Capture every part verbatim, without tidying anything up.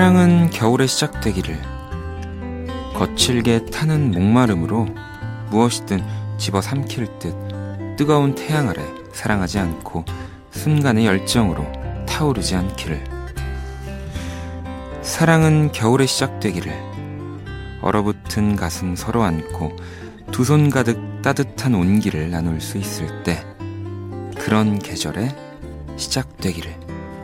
사랑은 겨울에 시작되기를. 거칠게 타는 목마름으로 무엇이든 집어삼킬 듯 뜨거운 태양 아래 사랑하지 않고 순간의 열정으로 타오르지 않기를. 사랑은 겨울에 시작되기를. 얼어붙은 가슴 서로 안고 두 손 가득 따뜻한 온기를 나눌 수 있을 때, 그런 계절에 시작되기를.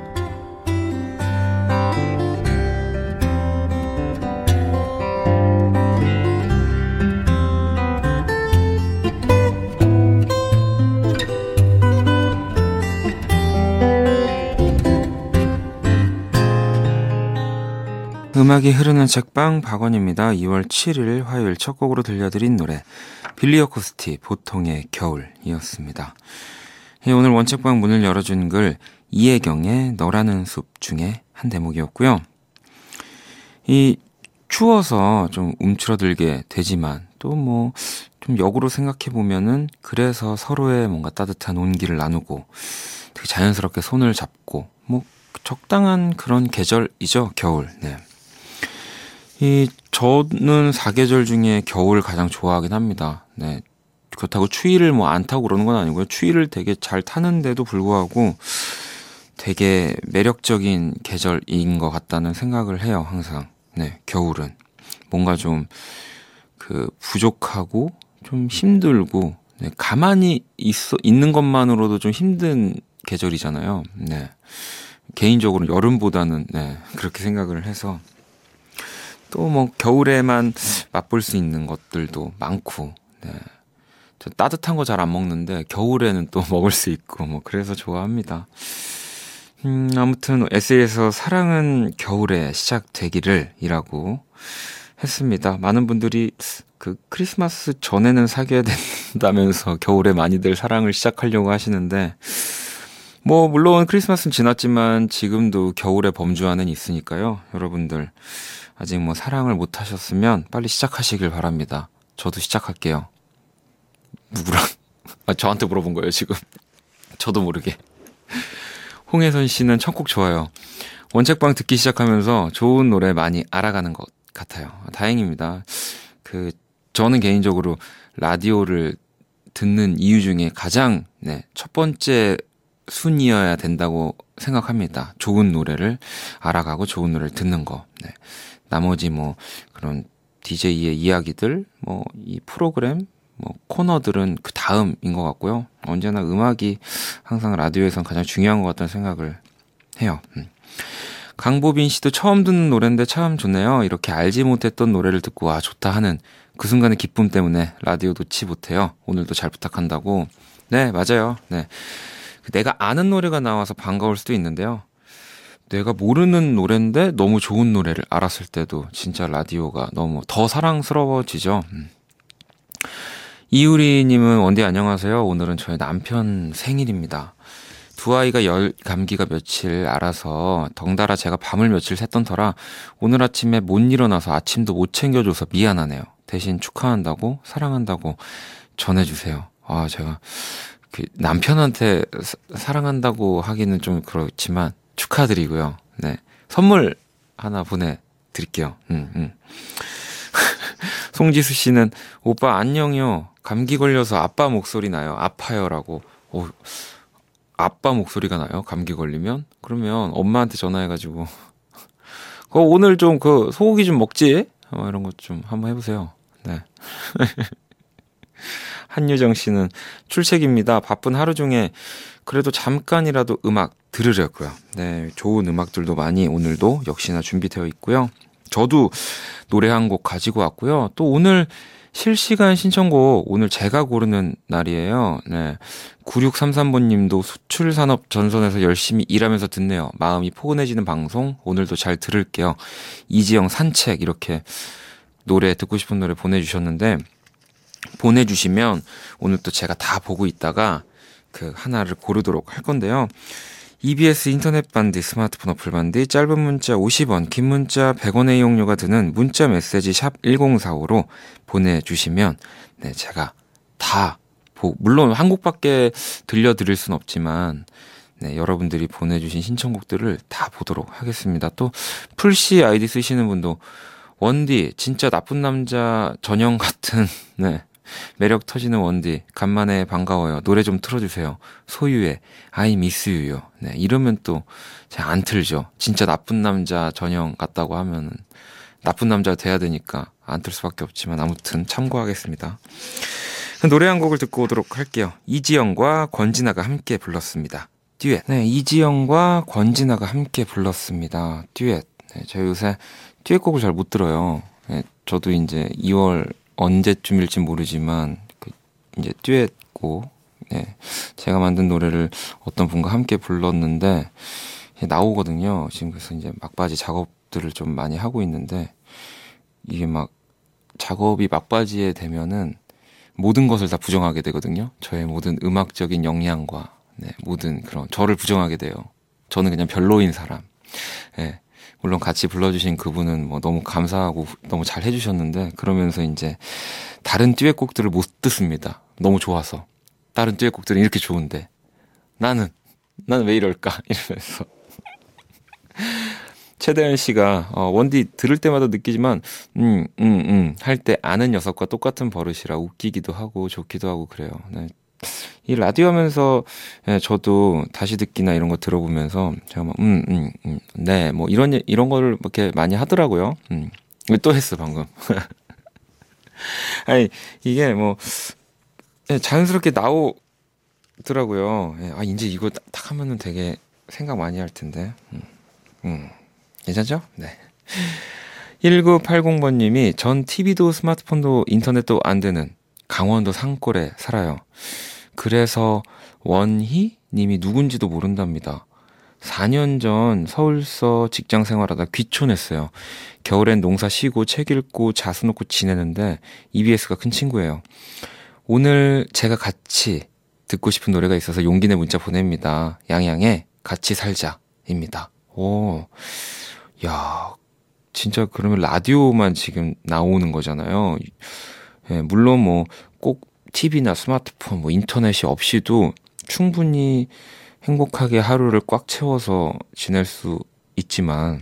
음악이 흐르는 책방 박원입니다. 이월 칠일 화요일 첫 곡으로 들려드린 노래 빌리 어코스티 보통의 겨울이었습니다. 예, 오늘 원책방 문을 열어준 글 이혜경의 너라는 숲 중에 한 대목이었고요. 이 추워서 좀 움츠러들게 되지만 또 뭐 좀 역으로 생각해보면은 그래서 서로의 뭔가 따뜻한 온기를 나누고 되게 자연스럽게 손을 잡고 뭐 적당한 그런 계절이죠, 겨울. 네. 이 저는 사계절 중에 겨울 가장 좋아하긴 합니다. 네. 그렇다고 추위를 뭐 안 타고 그러는 건 아니고요. 추위를 되게 잘 타는데도 불구하고 되게 매력적인 계절인 것 같다는 생각을 해요, 항상. 네, 겨울은 뭔가 좀 그 부족하고 좀 힘들고, 네, 가만히 있어 있는 것만으로도 좀 힘든 계절이잖아요. 네. 개인적으로 여름보다는 네, 그렇게 생각을 해서. 또 뭐 겨울에만 맛볼 수 있는 것들도 많고, 네. 저 따뜻한 거 잘 안 먹는데 겨울에는 또 먹을 수 있고 뭐 그래서 좋아합니다. 음, 아무튼 에세이에서 사랑은 겨울에 시작되기를 이라고 했습니다. 많은 분들이 그 크리스마스 전에는 사귀어야 된다면서 겨울에 많이들 사랑을 시작하려고 하시는데, 뭐 물론 크리스마스는 지났지만 지금도 겨울의 범주 안은 있으니까요. 여러분들 아직 뭐 사랑을 못 하셨으면 빨리 시작하시길 바랍니다. 저도 시작할게요. 누구랑? 아, 저한테 물어본 거예요, 지금. 저도 모르게. 홍혜선 씨는 첫 곡 좋아요. 원책방 듣기 시작하면서 좋은 노래 많이 알아가는 것 같아요. 다행입니다. 그, 저는 개인적으로 라디오를 듣는 이유 중에 가장, 네, 첫 번째 순이어야 된다고 생각합니다. 좋은 노래를 알아가고 좋은 노래를 듣는 거. 네. 나머지 뭐, 그런 디제이의 이야기들, 뭐, 이 프로그램, 뭐 코너들은 그 다음인 것 같고요. 언제나 음악이 항상 라디오에선 가장 중요한 것 같다는 생각을 해요. 음. 강보빈 씨도 처음 듣는 노래인데 참 좋네요. 이렇게 알지 못했던 노래를 듣고 와 좋다 하는 그 순간의 기쁨 때문에 라디오 놓지 못해요. 오늘도 잘 부탁한다고. 네, 맞아요. 네, 내가 아는 노래가 나와서 반가울 수도 있는데요. 내가 모르는 노래인데 너무 좋은 노래를 알았을 때도 진짜 라디오가 너무 더 사랑스러워지죠. 음. 이유리님은 원디 안녕하세요. 오늘은 저희 남편 생일입니다. 두 아이가 열 감기가 며칠 알아서 덩달아 제가 밤을 며칠 샜던 터라 오늘 아침에 못 일어나서 아침도 못 챙겨줘서 미안하네요. 대신 축하한다고 사랑한다고 전해주세요. 아, 제가 그 남편한테 사, 사랑한다고 하기는 좀 그렇지만 축하드리고요. 네, 선물 하나 보내드릴게요. 음, 음. 송지수 씨는 오빠 안녕요. 감기 걸려서 아빠 목소리 나요. 아파요라고. 오, 아빠 목소리가 나요? 감기 걸리면? 그러면 엄마한테 전화해가지고 그 오늘 좀 그 소고기 좀 먹지? 어, 이런 것 좀 한번 해보세요. 네. 한유정 씨는 출첵입니다. 바쁜 하루 중에 그래도 잠깐이라도 음악 들으려고요. 네, 좋은 음악들도 많이 오늘도 역시나 준비되어 있고요. 저도 노래 한 곡 가지고 왔고요. 또 오늘 실시간 신청곡 오늘 제가 고르는 날이에요. 네, 구육삼삼 번님도 수출산업 전선에서 열심히 일하면서 듣네요. 마음이 포근해지는 방송 오늘도 잘 들을게요. 이지영 산책 이렇게 노래 듣고 싶은 노래 보내주셨는데 보내주시면 오늘 또 제가 다 보고 있다가 그 하나를 고르도록 할 건데요. 이비에스 인터넷 반디, 스마트폰 어플 반디, 짧은 문자 오십 원, 긴 문자 백 원의 이용료가 드는 문자 메시지 샵 일공사오로 보내주시면 네, 제가 다 보, 물론 한 곡밖에 들려드릴 순 없지만 네, 여러분들이 보내주신 신청곡들을 다 보도록 하겠습니다. 또 풀씨 아이디 쓰시는 분도 원디 진짜 나쁜 남자 전형 같은 네, 매력 터지는 원디 간만에 반가워요. 노래 좀 틀어주세요. 소유의 I miss you요. 네, 이러면 또 잘 안 틀죠. 진짜 나쁜 남자 전형 같다고 하면은 나쁜 남자가 돼야 되니까 안 틀 수밖에 없지만 아무튼 참고하겠습니다. 노래 한 곡을 듣고 오도록 할게요. 이지영과 권진아가 함께 불렀습니다. 듀엣. 네, 이지영과 권진아가 함께 불렀습니다. 듀엣. 네, 제가 요새 듀엣곡을 잘 못 들어요. 네, 저도 이제 이월 언제쯤일지 모르지만 그 이제 듀엣곡, 네, 제가 만든 노래를 어떤 분과 함께 불렀는데 나오거든요. 지금 그래서 이제 막바지 작업들을 좀 많이 하고 있는데 이게 막 작업이 막바지에 되면은 모든 것을 다 부정하게 되거든요. 저의 모든 음악적인 역량과 네, 모든 그런 저를 부정하게 돼요. 저는 그냥 별로인 사람. 네, 물론 같이 불러주신 그분은 뭐 너무 감사하고 너무 잘 해주셨는데 그러면서 이제 다른 듀엣곡들을 못 듣습니다. 너무 좋아서. 다른 듀엣곡들은 이렇게 좋은데 나는 나는 왜 이럴까 이러면서 최대현 씨가 어, 원디 들을 때마다 느끼지만 음, 음, 음 할 때 아는 녀석과 똑같은 버릇이라 웃기기도 하고 좋기도 하고 그래요. 네. 이 라디오 하면서 예, 저도 다시 듣기나 이런 거 들어보면서 제가 막 음, 음, 음, 네, 뭐 이런 이런 거를 이렇게 많이 하더라고요. 음. 또 했어 방금. 아니 이게 뭐 예, 자연스럽게 나오더라고요. 예, 아 이제 이거 딱, 딱 하면은 되게 생각 많이 할 텐데. 음. 음. 괜찮죠? 네. 일구팔공 번님이 전 티비도 스마트폰도 인터넷도 안 되는 강원도 산골에 살아요. 그래서 원희 님이 누군지도 모른답니다. 사 년 전 서울서 직장 생활하다 귀촌했어요. 겨울엔 농사 쉬고 책 읽고 자수 놓고 지내는데 이비에스가 큰 친구예요. 오늘 제가 같이 듣고 싶은 노래가 있어서 용기 내 문자 보냅니다. 양양의 같이 살자입니다. 오, 야, 진짜 그러면 라디오만 지금 나오는 거잖아요. 예, 물론 뭐 꼭 티비나 스마트폰, 뭐 인터넷이 없이도 충분히 행복하게 하루를 꽉 채워서 지낼 수 있지만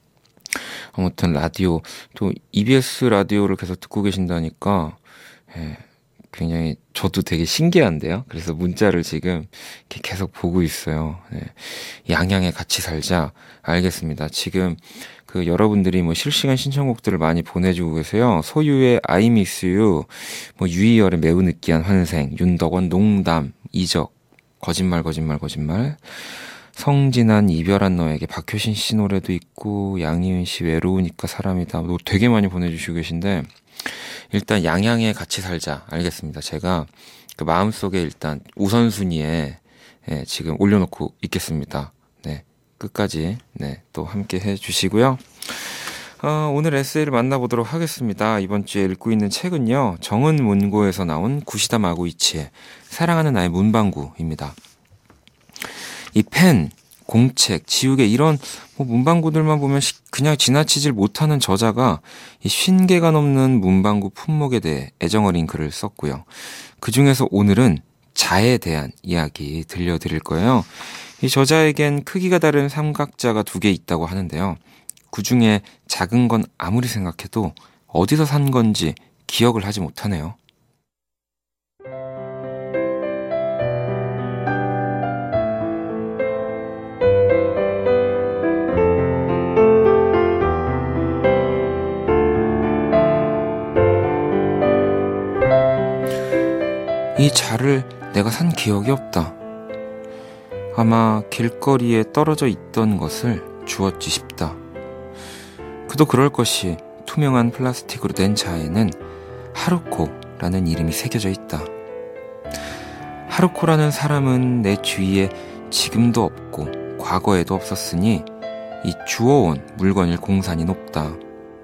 아무튼 라디오 또 이비에스 라디오를 계속 듣고 계신다니까 예, 굉장히 저도 되게 신기한데요. 그래서 문자를 지금 이렇게 계속 보고 있어요. 네. 양양에 같이 살자. 알겠습니다. 지금 그 여러분들이 뭐 실시간 신청곡들을 많이 보내주고 계세요. 소유의 I miss you, 뭐 유희열의 매우 느끼한 환생, 윤덕원 농담, 이적, 거짓말 거짓말 거짓말, 성진한 이별한 너에게, 박효신 씨 노래도 있고 양희은 씨 외로우니까 사람이다. 뭐 되게 많이 보내주시고 계신데 일단 양양에 같이 살자. 알겠습니다. 제가 그 마음속에 일단 우선순위에 예, 지금 올려놓고 있겠습니다. 네, 끝까지 네, 또 함께 해주시고요. 어, 오늘 에세이를 만나보도록 하겠습니다. 이번 주에 읽고 있는 책은요, 정은 문고에서 나온 구시다 마고이치의 사랑하는 나의 문방구입니다. 이 펜, 공책, 지우개 이런 뭐 문방구들만 보면 그냥 지나치질 못하는 저자가 이 쉰 개가 넘는 문방구 품목에 대해 애정어린 글을 썼고요. 그중에서 오늘은 자에 대한 이야기 들려드릴 거예요. 이 저자에겐 크기가 다른 삼각자가 두 개 있다고 하는데요. 그중에 작은 건 아무리 생각해도 어디서 산 건지 기억을 하지 못하네요. 이 자를 내가 산 기억이 없다. 아마 길거리에 떨어져 있던 것을 주웠지 싶다. 그도 그럴 것이 투명한 플라스틱으로 된 자에는 하루코라는 이름이 새겨져 있다. 하루코라는 사람은 내 주위에 지금도 없고 과거에도 없었으니 이 주워온 물건일 공산이 높다.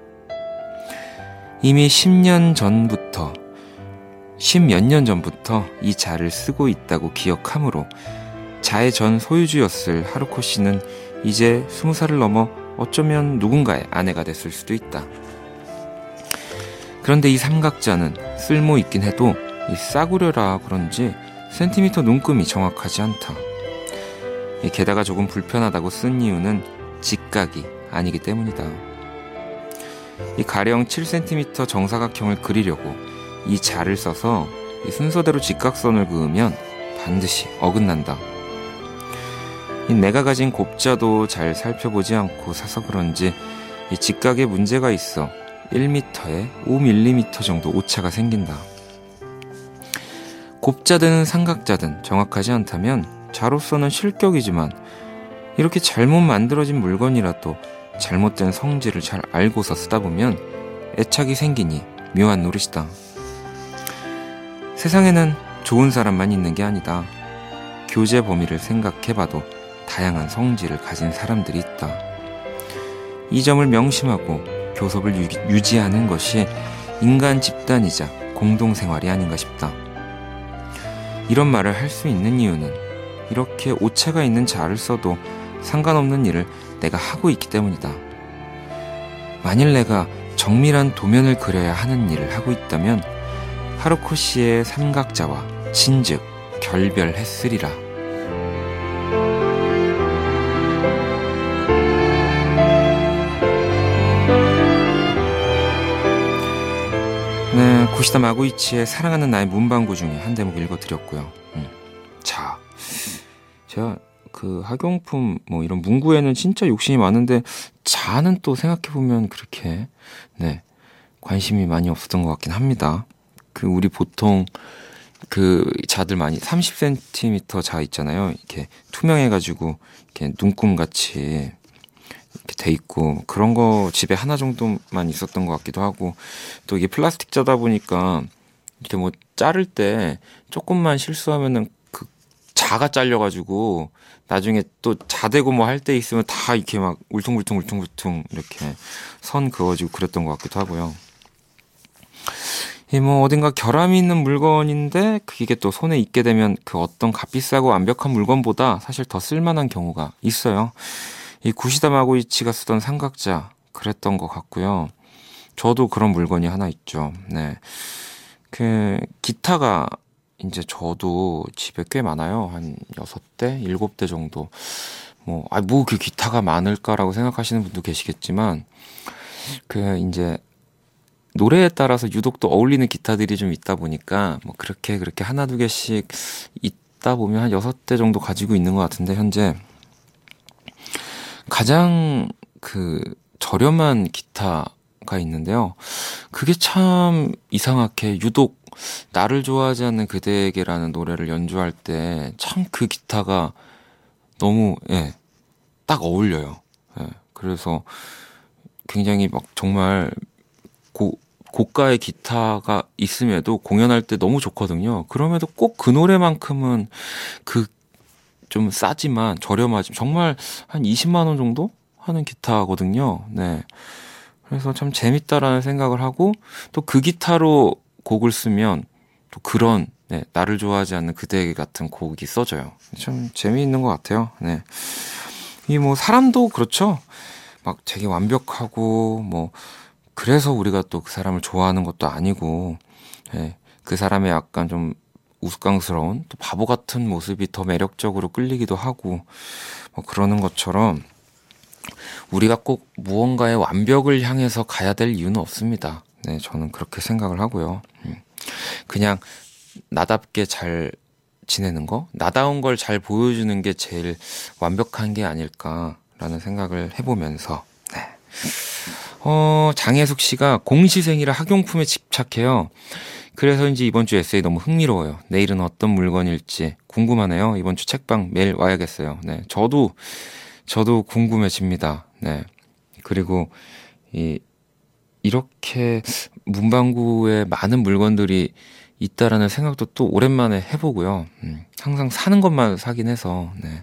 이미 십 년 전부터 십몇 년 전부터 이 자를 쓰고 있다고 기억하므로 자의 전 소유주였을 하루코 씨는 이제 스무 살을 넘어 어쩌면 누군가의 아내가 됐을 수도 있다. 그런데 이 삼각자는 쓸모 있긴 해도 이 싸구려라 그런지 센티미터 눈금이 정확하지 않다. 게다가 조금 불편하다고 쓴 이유는 직각이 아니기 때문이다. 이 가령 칠 센티미터 정사각형을 그리려고 이 자를 써서 이 순서대로 직각선을 그으면 반드시 어긋난다. 이 내가 가진 곱자도 잘 살펴보지 않고 사서 그런지 이 직각에 문제가 있어 일 미터에 오 밀리미터 정도 오차가 생긴다. 곱자든 삼각자든 정확하지 않다면 자로서는 실격이지만 이렇게 잘못 만들어진 물건이라도 잘못된 성질을 잘 알고서 쓰다 보면 애착이 생기니 묘한 노릇이다. 세상에는 좋은 사람만 있는 게 아니다. 교제 범위를 생각해봐도 다양한 성질을 가진 사람들이 있다. 이 점을 명심하고 교섭을 유, 유지하는 것이 인간 집단이자 공동생활이 아닌가 싶다. 이런 말을 할 수 있는 이유는 이렇게 오차가 있는 자를 써도 상관없는 일을 내가 하고 있기 때문이다. 만일 내가 정밀한 도면을 그려야 하는 일을 하고 있다면 하루코 씨의 삼각자와 진즉 결별했으리라. 네, 구시다 마구이치의 사랑하는 나의 문방구 중에 한 대목 읽어드렸고요. 음. 자, 제가 그 학용품 뭐 이런 문구에는 진짜 욕심이 많은데 자는 또 생각해보면 그렇게 네 관심이 많이 없었던 것 같긴 합니다. 그 우리 보통 그 자들 많이 삼십 센티미터 자 있잖아요. 이렇게 투명해가지고 이렇게 눈금같이 이렇게 돼 있고 그런 거 집에 하나 정도만 있었던 것 같기도 하고 또 이게 플라스틱 자다 보니까 이렇게 뭐 자를 때 조금만 실수하면은 그 자가 잘려가지고 나중에 또 자대고 뭐 할 때 있으면 다 이렇게 막 울퉁불퉁 울퉁불퉁 이렇게 선 그어지고 그랬던 것 같기도 하고요. 이 뭐 어딘가 결함이 있는 물건인데 그게 또 손에 있게 되면 그 어떤 값비싸고 완벽한 물건보다 사실 더 쓸만한 경우가 있어요. 이 구시다 마고이치가 쓰던 삼각자 그랬던 것 같고요. 저도 그런 물건이 하나 있죠. 네, 그 기타가 이제 저도 집에 꽤 많아요. 한 여섯 대, 일곱 대 정도. 뭐, 아, 뭐 그 기타가 많을까라고 생각하시는 분도 계시겠지만, 그 이제 노래에 따라서 유독 또 어울리는 기타들이 좀 있다 보니까 뭐 그렇게 그렇게 하나 두 개씩 있다 보면 한 여섯 대 정도 가지고 있는 것 같은데 현재 가장 그 저렴한 기타가 있는데요. 그게 참 이상하게 유독 나를 좋아하지 않는 그대에게라는 노래를 연주할 때 참 그 기타가 너무 예, 딱 어울려요. 예, 그래서 굉장히 막 정말 고, 고가의 기타가 있음에도 공연할 때 너무 좋거든요. 그럼에도 꼭 그 노래만큼은 그 좀 싸지만 저렴하지 정말 한 이십만 원 정도 하는 기타거든요. 네. 그래서 참 재밌다라는 생각을 하고 또 그 기타로 곡을 쓰면 또 그런 네, 나를 좋아하지 않는 그대 같은 곡이 써져요. 참 재미있는 것 같아요. 네. 이 뭐 사람도 그렇죠. 막 되게 완벽하고 뭐 그래서 우리가 또 그 사람을 좋아하는 것도 아니고 네, 그 사람의 약간 좀 우스꽝스러운 또 바보 같은 모습이 더 매력적으로 끌리기도 하고 뭐 그러는 것처럼 우리가 꼭 무언가의 완벽을 향해서 가야 될 이유는 없습니다. 네, 저는 그렇게 생각을 하고요. 그냥 나답게 잘 지내는 거, 나다운 걸 잘 보여주는 게 제일 완벽한 게 아닐까라는 생각을 해보면서 네. 어, 장혜숙 씨가 공시생이라 학용품에 집착해요. 그래서인지 이번 주 에세이 너무 흥미로워요. 내일은 어떤 물건일지 궁금하네요. 이번 주 책방 매일 와야겠어요. 네, 저도 저도 궁금해집니다. 네, 그리고 이 이렇게 문방구에 많은 물건들이 있다라는 생각도 또 오랜만에 해보고요. 음, 항상 사는 것만 사긴 해서 네.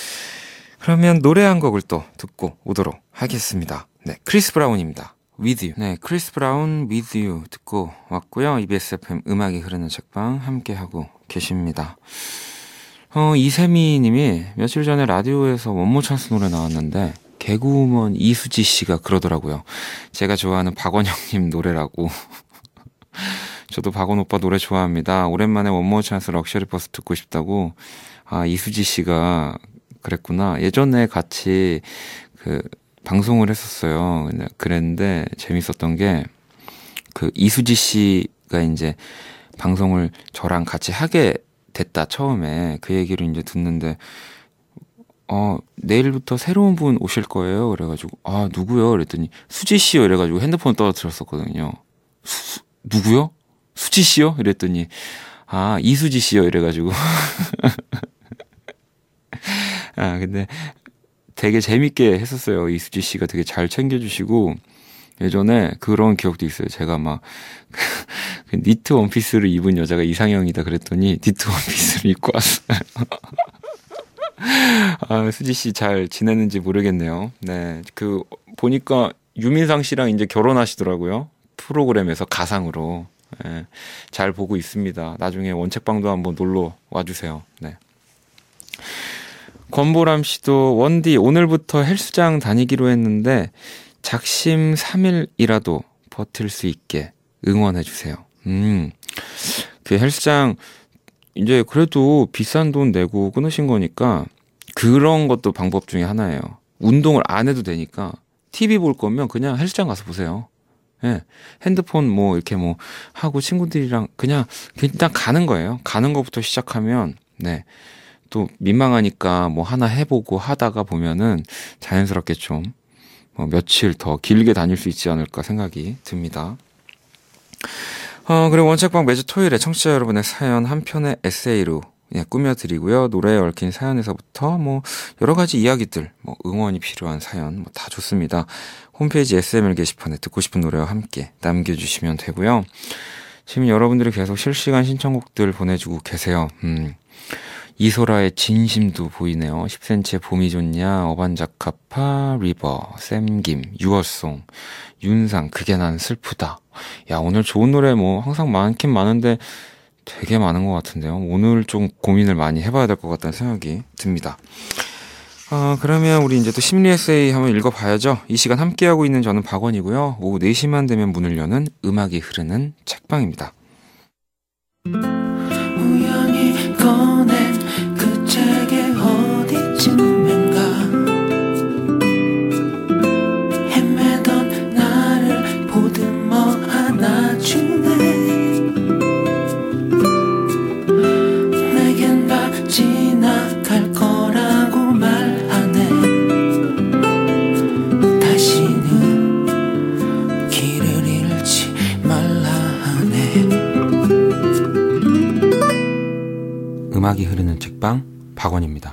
그러면 노래 한 곡을 또 듣고 오도록 하겠습니다. 네, 크리스 브라운입니다. With You. 네, 크리스 브라운 With You 듣고 왔고요. 이비에스 에프엠 음악이 흐르는 책방 함께하고 계십니다. 어, 이세미 님이 며칠 전에 라디오에서 원모 찬스 노래 나왔는데 개그우먼 이수지 씨가 그러더라고요. 제가 좋아하는 박원영님 노래라고. 저도 박원 오빠 노래 좋아합니다. 오랜만에 원모 찬스 럭셔리 버스 듣고 싶다고. 아, 이수지 씨가 그랬구나. 예전에 같이 그 방송을 했었어요. 그랬는데 재밌었던 게 그 이수지 씨가 이제 방송을 저랑 같이 하게 됐다 처음에 그 얘기를 이제 듣는데 어 내일부터 새로운 분 오실 거예요. 그래가지고 아 누구요? 그랬더니 수지 씨요. 이래가지고 핸드폰 떨어뜨렸었거든요. 수, 누구요? 수지 씨요? 이랬더니 아 이수지 씨요. 이래가지고 아 근데 되게 재밌게 했었어요. 이수지 씨가 되게 잘 챙겨주시고 예전에 그런 기억도 있어요. 제가 막 니트 원피스를 입은 여자가 이상형이다 그랬더니 니트 원피스를 입고 왔어요. 아, 수지 씨 잘 지내는지 모르겠네요. 네, 그 보니까 유민상 씨랑 이제 결혼하시더라고요. 프로그램에서 가상으로. 네, 잘 보고 있습니다. 나중에 원책방도 한번 놀러 와주세요. 네. 권보람 씨도 원디 오늘부터 헬스장 다니기로 했는데 작심 삼 일이라도 버틸 수 있게 응원해주세요. 음, 그 헬스장 이제 그래도 비싼 돈 내고 끊으신 거니까 그런 것도 방법 중에 하나예요. 운동을 안 해도 되니까 티비 볼 거면 그냥 헬스장 가서 보세요. 예, 핸드폰 뭐 이렇게 뭐 하고 친구들이랑 그냥 일단 가는 거예요. 가는 것부터 시작하면 네. 또 민망하니까 뭐 하나 해보고 하다가 보면은 자연스럽게 좀 뭐 며칠 더 길게 다닐 수 있지 않을까 생각이 듭니다. 어, 그리고 원책방 매주 토요일에 청취자 여러분의 사연 한 편의 에세이로 예, 꾸며드리고요. 노래에 얽힌 사연에서부터 뭐 여러 가지 이야기들, 뭐 응원이 필요한 사연 뭐 다 좋습니다. 홈페이지 에스엠엘 게시판에 듣고 싶은 노래와 함께 남겨주시면 되고요. 지금 여러분들이 계속 실시간 신청곡들 보내주고 계세요. 음. 이소라의 진심도 보이네요. 십 센티미터의 봄이 좋냐, 어반자카파, 리버, 샘김, 유어송, 윤상, 그게 난 슬프다. 야, 오늘 좋은 노래 뭐 항상 많긴 많은데 되게 많은 것 같은데요. 오늘 좀 고민을 많이 해봐야 될 것 같다는 생각이 듭니다. 어, 그러면 우리 이제 또 심리 에세이 한번 읽어봐야죠. 이 시간 함께하고 있는 저는 박원이고요. 오후 네 시만 되면 문을 여는 음악이 흐르는 책방입니다. 우연히 꺼낸 그 책의 어디쯤인가 헤매던 나를 보듬어 안아주네 내겐 다 지나갈 거라고 말하네 다시는 길을 잃지 말라 하네. 음악이 흐르는 책방 박원입니다.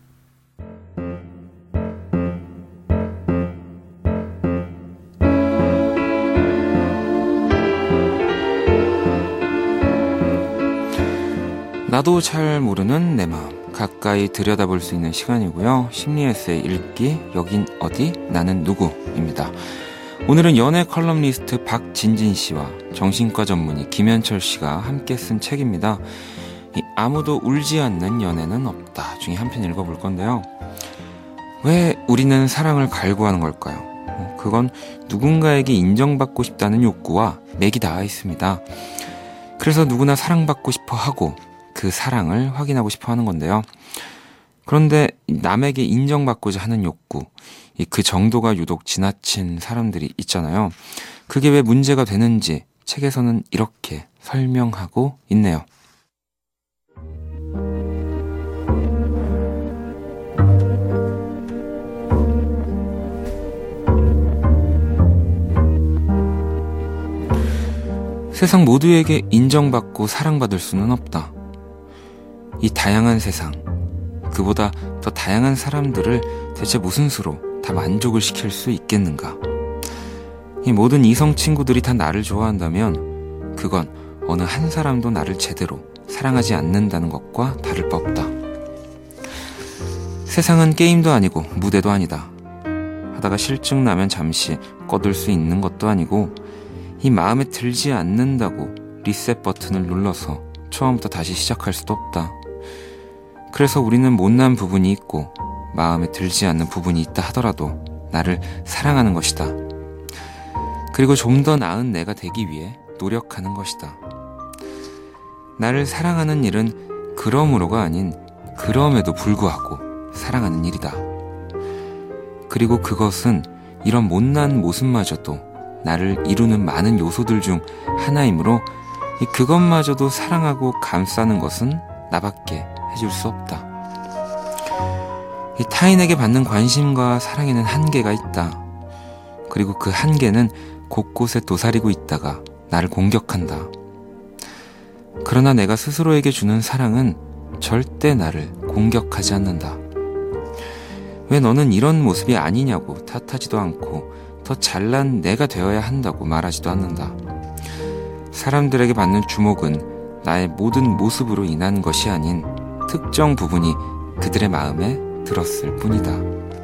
나도 잘 모르는 내 마음 가까이 들여다볼 수 있는 시간이고요. 심리 에세이 읽기 여긴 어디 나는 누구입니다. 오늘은 연애 컬럼니스트 박진진 씨와 정신과 전문의 김현철 씨가 함께 쓴 책입니다. 아무도 울지 않는 연애는 없다 중에 한 편 읽어볼 건데요. 왜 우리는 사랑을 갈구하는 걸까요? 그건 누군가에게 인정받고 싶다는 욕구와 맥이 닿아 있습니다. 그래서 누구나 사랑받고 싶어 하고 그 사랑을 확인하고 싶어 하는 건데요. 그런데 남에게 인정받고자 하는 욕구, 그 정도가 유독 지나친 사람들이 있잖아요. 그게 왜 문제가 되는지 책에서는 이렇게 설명하고 있네요. 세상 모두에게 인정받고 사랑받을 수는 없다. 이 다양한 세상, 그보다 더 다양한 사람들을 대체 무슨 수로 다 만족을 시킬 수 있겠는가? 이 모든 이성 친구들이 다 나를 좋아한다면 그건 어느 한 사람도 나를 제대로 사랑하지 않는다는 것과 다를 바 없다. 세상은 게임도 아니고 무대도 아니다. 하다가 실증 나면 잠시 꺼둘 수 있는 것도 아니고 이 마음에 들지 않는다고 리셋 버튼을 눌러서 처음부터 다시 시작할 수도 없다. 그래서 우리는 못난 부분이 있고 마음에 들지 않는 부분이 있다 하더라도 나를 사랑하는 것이다. 그리고 좀 더 나은 내가 되기 위해 노력하는 것이다. 나를 사랑하는 일은 그러므로가 아닌 그럼에도 불구하고 사랑하는 일이다. 그리고 그것은 이런 못난 모습마저도 나를 이루는 많은 요소들 중 하나이므로 그것마저도 사랑하고 감싸는 것은 나밖에 해줄 수 없다. 타인에게 받는 관심과 사랑에는 한계가 있다. 그리고 그 한계는 곳곳에 도사리고 있다가 나를 공격한다. 그러나 내가 스스로에게 주는 사랑은 절대 나를 공격하지 않는다. 왜 너는 이런 모습이 아니냐고 탓하지도 않고 더 잘난 내가 되어야 한다고 말하지도 않는다. 사람들에게 받는 주목은 나의 모든 모습으로 인한 것이 아닌 특정 부분이 그들의 마음에 들었을 뿐이다.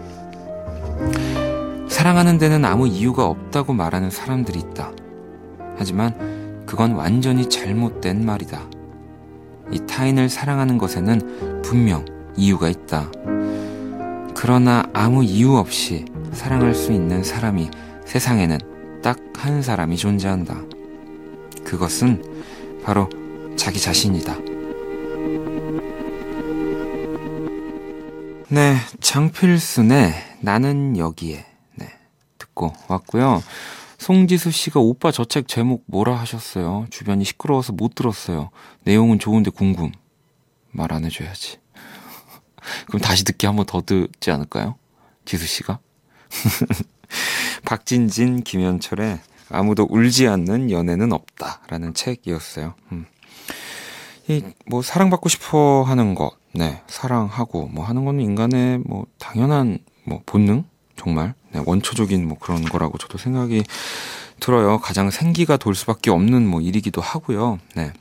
사랑하는 데는 아무 이유가 없다고 말하는 사람들이 있다. 하지만 그건 완전히 잘못된 말이다. 이 타인을 사랑하는 것에는 분명 이유가 있다. 그러나 아무 이유 없이 사랑할 수 있는 사람이 세상에는 딱 한 사람이 존재한다. 그것은 바로 자기 자신이다. 네, 장필순의 나는 여기에 네, 듣고 왔고요. 송지수 씨가 오빠 저 책 제목 뭐라 하셨어요? 주변이 시끄러워서 못 들었어요. 내용은 좋은데 궁금. 말 안 해줘야지. 그럼 다시 듣기 한 번 더 듣지 않을까요? 지수 씨가? 박진진, 김현철의 아무도 울지 않는 연애는 없다라는 책이었어요. 음. 이 뭐 사랑받고 싶어 하는 것, 네, 사랑하고 뭐 하는 건 인간의 뭐 당연한 뭐 본능, 정말 네, 원초적인 뭐 그런 거라고 저도 생각이 들어요. 가장 생기가 돌 수밖에 없는 뭐 일이기도 하고요. 네.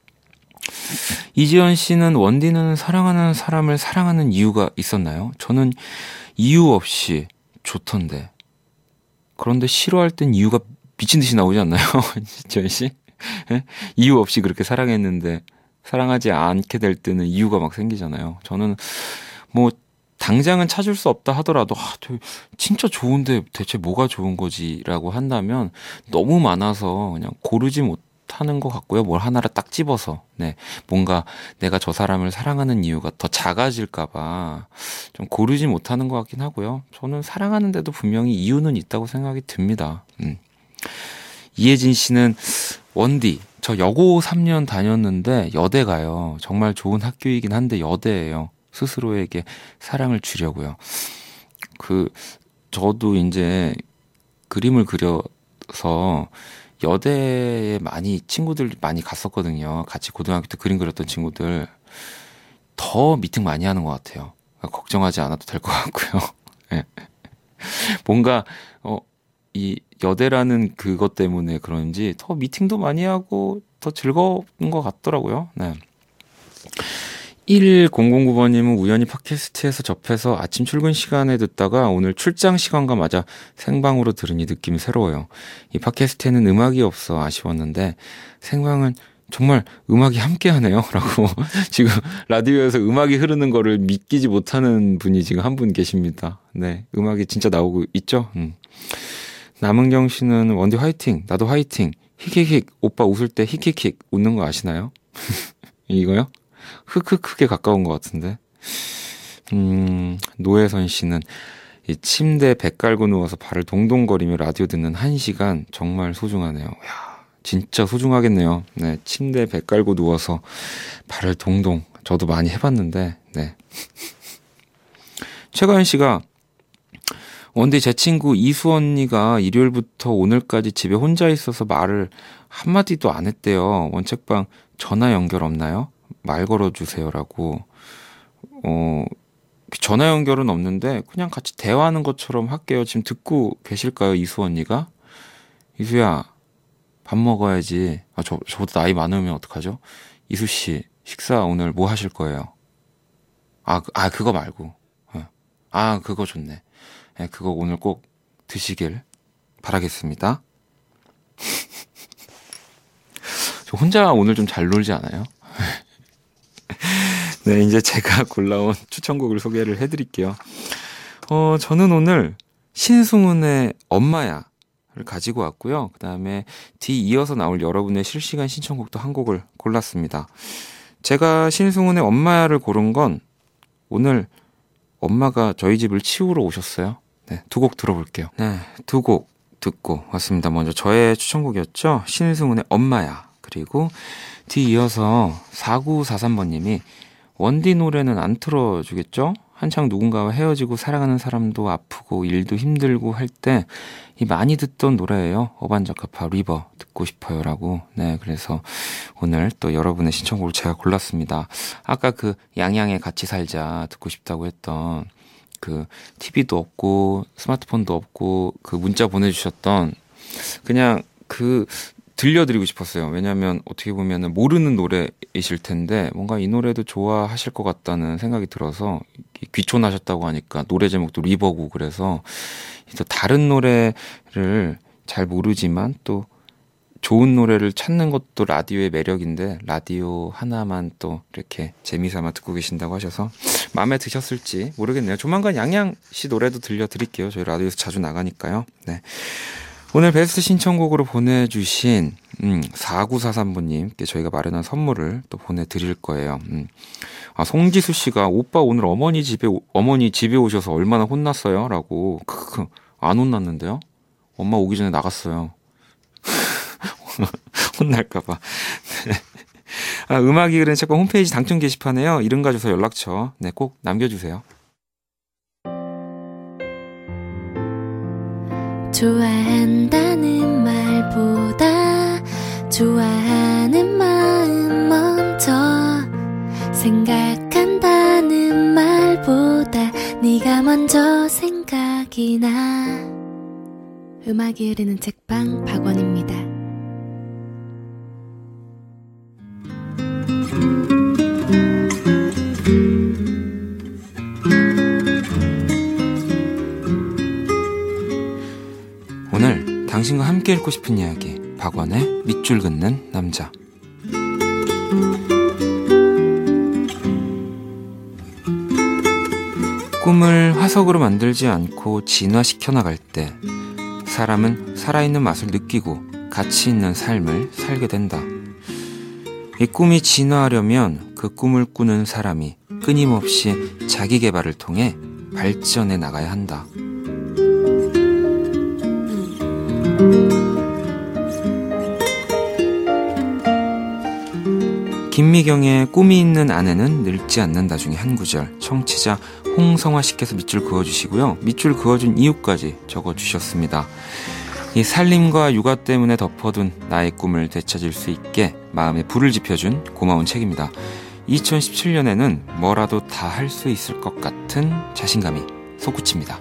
이지연 씨는 원디는 사랑하는 사람을 사랑하는 이유가 있었나요? 저는 이유 없이 좋던데. 그런데 싫어할 땐 이유가 미친 듯이 나오지 않나요? 이지연 씨? 네? 이유 없이 그렇게 사랑했는데 사랑하지 않게 될 때는 이유가 막 생기잖아요. 저는 뭐 당장은 찾을 수 없다 하더라도 아, 진짜 좋은데 대체 뭐가 좋은 거지라고 한다면 너무 많아서 그냥 고르지 못하는 것 같고요. 뭘 하나를 딱 집어서 네 뭔가 내가 저 사람을 사랑하는 이유가 더 작아질까 봐 좀 고르지 못하는 것 같긴 하고요. 저는 사랑하는데도 분명히 이유는 있다고 생각이 듭니다. 음. 이혜진 씨는 원디 저 여고 삼 년 다녔는데 여대 가요. 정말 좋은 학교이긴 한데 여대예요. 스스로에게 사랑을 주려고요. 그 저도 이제 그림을 그려서 여대에 많이 친구들 많이 갔었거든요. 같이 고등학교 때 그림 그렸던 친구들 더 미팅 많이 하는 것 같아요. 걱정하지 않아도 될 것 같고요. 네. 뭔가 어, 이 여대라는 그것 때문에 그런지 더 미팅도 많이 하고 더 즐거운 것 같더라고요. 네. 천구 번님은 우연히 팟캐스트에서 접해서 아침 출근 시간에 듣다가 오늘 출장 시간과 맞아 생방으로 들으니 느낌이 새로워요. 이 팟캐스트에는 음악이 없어 아쉬웠는데 생방은 정말 음악이 함께하네요. 라고 지금 라디오에서 음악이 흐르는 거를 믿기지 못하는 분이 지금 한 분 계십니다. 네, 음악이 진짜 나오고 있죠. 음. 남은경 씨는 원디 화이팅, 나도 화이팅, 힉힉힉, 오빠 웃을 때 힉힉힉 웃는 거 아시나요? 이거요? 흑흑흑에 가까운 것 같은데. 음, 노혜선 씨는 이 침대 배 깔고 누워서 발을 동동거리며 라디오 듣는 한 시간 정말 소중하네요. 야, 진짜 소중하겠네요. 네, 침대 배 깔고 누워서 발을 동동. 저도 많이 해봤는데, 네. 최가연 씨가 원데 제 친구 이수 언니가 일요일부터 오늘까지 집에 혼자 있어서 말을 한마디도 안 했대요. 원책방 전화 연결 없나요? 말 걸어주세요라고. 어, 전화 연결은 없는데 그냥 같이 대화하는 것처럼 할게요. 지금 듣고 계실까요, 이수 언니가? 이수야, 밥 먹어야지. 아, 저, 저보다 나이 많으면 어떡하죠? 이수 씨, 식사 오늘 뭐 하실 거예요? 아, 아 그거 말고. 아, 그거 좋네. 네, 그거 오늘 꼭 드시길 바라겠습니다. 저 혼자 오늘 좀 잘 놀지 않아요? 네, 이제 제가 골라온 추천곡을 소개를 해드릴게요. 어, 저는 오늘 신승훈의 엄마야를 가지고 왔고요. 그 다음에 뒤 이어서 나올 여러분의 실시간 신청곡도 한 곡을 골랐습니다. 제가 신승훈의 엄마야를 고른 건 오늘 엄마가 저희 집을 치우러 오셨어요. 네, 두 곡 들어볼게요. 네, 두 곡 듣고 왔습니다. 먼저 저의 추천곡이었죠. 신승훈의 엄마야. 그리고 뒤이어서 사구사삼 번님이 원디 노래는 안 틀어주겠죠? 한창 누군가와 헤어지고 사랑하는 사람도 아프고 일도 힘들고 할 때 이 많이 듣던 노래예요. 어반자카파 리버 듣고 싶어요라고. 네, 그래서 오늘 또 여러분의 신청곡을 제가 골랐습니다. 아까 그 양양에 같이 살자 듣고 싶다고 했던 그 티비도 없고 스마트폰도 없고 그 문자 보내주셨던 그냥 그 들려드리고 싶었어요. 왜냐하면 어떻게 보면 모르는 노래이실 텐데 뭔가 이 노래도 좋아하실 것 같다는 생각이 들어서 귀촌하셨다고 하니까 노래 제목도 리버고 그래서 또 다른 노래를 잘 모르지만 또 좋은 노래를 찾는 것도 라디오의 매력인데 라디오 하나만 또 이렇게 재미삼아 듣고 계신다고 하셔서 마음에 드셨을지 모르겠네요. 조만간 양양 씨 노래도 들려드릴게요. 저희 라디오에서 자주 나가니까요. 네. 오늘 베스트 신청곡으로 보내주신 음, 사구사삼 번님께 저희가 마련한 선물을 또 보내드릴 거예요. 음. 아, 송지수 씨가 오빠 오늘 어머니 집에 어머니 집에 오셔서 얼마나 혼났어요? 라고 크크 안 혼났는데요? 엄마 오기 전에 나갔어요. 혼날까봐. 네. 아, 음악이 그런 책방 홈페이지 당첨 게시판에요. 이름과 주소 연락처 네, 꼭 남겨주세요. 좋아한다는 말보다 좋아하는 마음 먼저 생각한다는 말보다 네가 먼저 생각이 나. 음악이 흐르는 책방 박원입니다. 오늘 당신과 함께 읽고 싶은 이야기 박원의 밑줄 긋는 남자. 꿈을 화석으로 만들지 않고 진화시켜 나갈 때 사람은 살아있는 맛을 느끼고 가치 있는 삶을 살게 된다. 이 꿈이 진화하려면 그 꿈을 꾸는 사람이 끊임없이 자기 개발을 통해 발전해 나가야 한다. 김미경의 꿈이 있는 아내는 늙지 않는다 중에 한 구절 청취자 홍성화 씨께서 밑줄 그어주시고요. 밑줄 그어준 이유까지 적어주셨습니다. 이 살림과 육아 때문에 덮어둔 나의 꿈을 되찾을 수 있게 마음에 불을 지펴준 고마운 책입니다. 이천십칠 년에는 뭐라도 다 할 수 있을 것 같은 자신감이 솟구칩니다.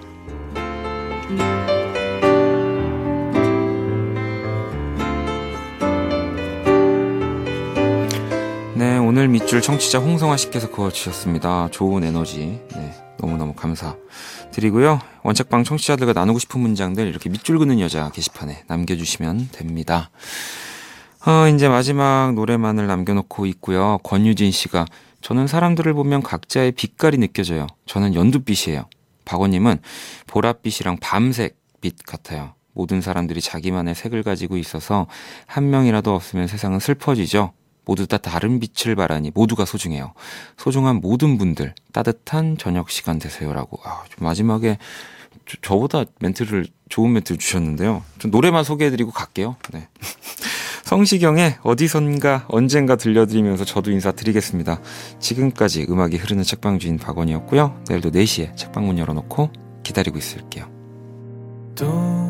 네, 오늘 밑줄 청취자 홍성아 씨께서 그어주셨습니다. 좋은 에너지 네, 너무너무 감사드리고요. 원책방 청취자들과 나누고 싶은 문장들 이렇게 밑줄 긋는 여자 게시판에 남겨주시면 됩니다. 어, 이제 마지막 노래만을 남겨놓고 있고요. 권유진 씨가 저는 사람들을 보면 각자의 빛깔이 느껴져요. 저는 연두빛이에요. 박원님은 보랏빛이랑 밤색 빛 같아요. 모든 사람들이 자기만의 색을 가지고 있어서 한 명이라도 없으면 세상은 슬퍼지죠. 모두 다 다른 빛을 바라니 모두가 소중해요. 소중한 모든 분들 따뜻한 저녁 시간 되세요라고. 아, 좀 마지막에 저, 저보다 멘트를 좋은 멘트를 주셨는데요. 좀 노래만 소개해드리고 갈게요. 네. 성시경의 어디선가 언젠가 들려드리면서 저도 인사드리겠습니다. 지금까지 음악이 흐르는 책방 주인 박원이었고요. 내일도 네 시에 책방 문 열어놓고 기다리고 있을게요. 또